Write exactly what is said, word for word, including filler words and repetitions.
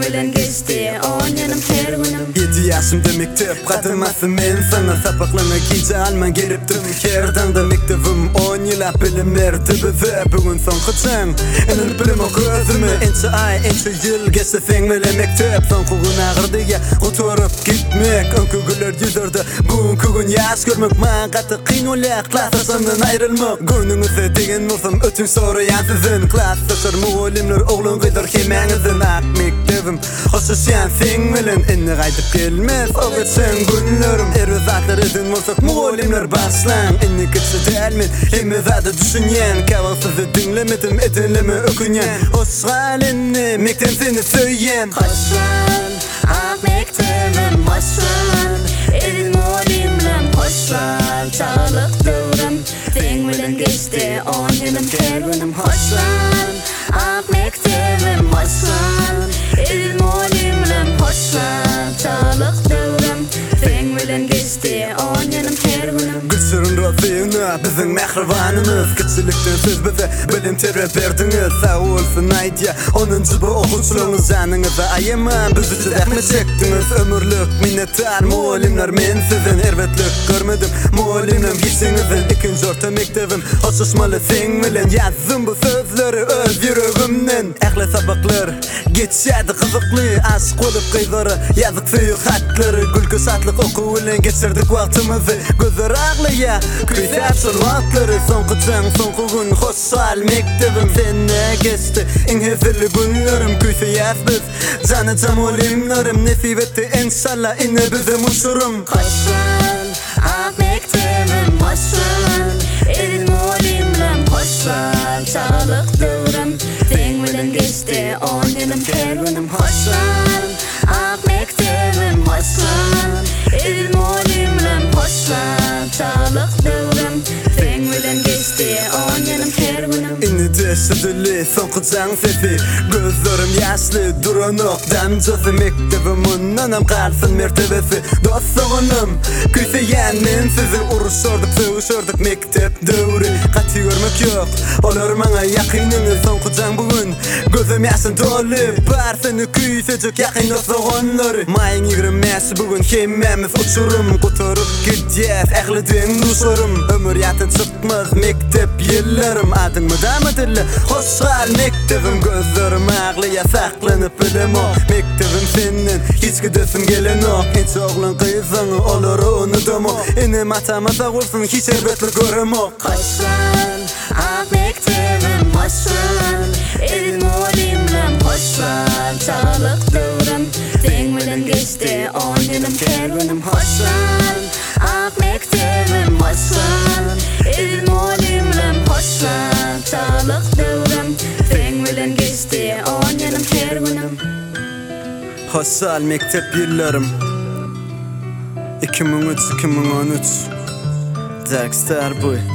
bilen geçti on yanım her günüm. Yedi yaşımda mektep katılmasın men sana sapaklana giyce alman geliptim kerdan da mektebim on yıla bilim verdi bize bugün son kıçan enil bilim o gözümü ençe ay ençe yıl geçti sen bile mektep son kuğun ağırdı ya oturup gitmek önkü güller yüzürdü bugün kuğun yaş görmek man katı kıyın olak klasasından ayrılmak gönlünüze degen olsam ötün soruyan sizin klasasır muğulimler oğlun gıdır kemenizin ak mektebim hoşuşan sen bilen enne gaydıp gelmez o geçen günlerim ervizatlar edin olsak muğulimler başlan enne kıtsı delmin hemizade düşünyen kavasızı dinlemedim edinleme ökünyen hoşgal enne mektem seni söyyen Hoşlan, ak mektebim hoşlan, edin muğulimlem hoşlan, çağlık dövrüm sen bilen geçti on yanım her günüm. Hoşlan, ak mektebim hoşlan, edin muğulimlem hoşlan, çağlık dövrüm sen bilen geçti on yanım her günüm. Gülsürün razıyına bizim mehribanınız Küçülükten siz bize bilim terip verdiniz Sağ olsun Nadia onuncu bu okuçluğunuz canınıza ayıman Bizi çizekme çektiniz ömürlük minnettar muğulimler men sizin ervetlik görmedim muğulimlem gitsinizin ikinci orta mektebim hoşuşmalı sen bilen yazdım bu sözleri öz yüreğimden ehli sabaklar geçerdi kızıklı aşk olup kıyları yazık suyu hatları gülkü şatlık oku ile geçirdik vaktimizi gözler ağlıya küysel şurvatları son kıçan son kuğun hoşal mektebim senne geçti en hezirli günlerim küyse yazbız canı camulimlerim nesip etti inşallah inne bizim uçurum. Hoşlan, ak mektebim hoşlan, edin muğulimlem hoşlan, çağlık dövrüm sen bilen geçti on yanım her günüm. Hoşlan, ak mektebim hoşlan, edin muğulimlem hoşlan, çağlık dövrüm sen bilen geçti on yanım her günüm. İnni deşidili son kıçan sesi gözlerim yaşlı duranok damcası mektebimin anam kalsın mertebesi dostluğunum küseyen men sizi uruşurduk sevişirdik mektep dövri katı görmek yok olur bana yakınını son kıçan bugün gözüm yaşın dolu bar seni küysecek yakın dostluğunları mayın yigirmesi bugün hemmemiz uçurum kuturup gideceğiz ehlidin duşurum ömür yatın çıkmaz mektep yıllarım adın mı damadırlı hoşgal mektebim gözlerim ağlıya saklanıp bilim o mektebim senin hiç gidesim gelen o hiç oğlun kıyızın olur unudum o inim atamasa olsun hiç elbetli görüm o. Hoşlan, ak mektebim hoşlan, edin muğulimlem hoşlan, çağlık dövrüm sen bilen geçti on yanım her günüm. Hoşlan, ak mektebim hoşlan, edin muğulimlem hoşlan, çağlık dövrüm sen bilen geçti on yanım her günüm. Hoşgal mektep yıllarım iki bin üç iki bin on üç Darkstar Boy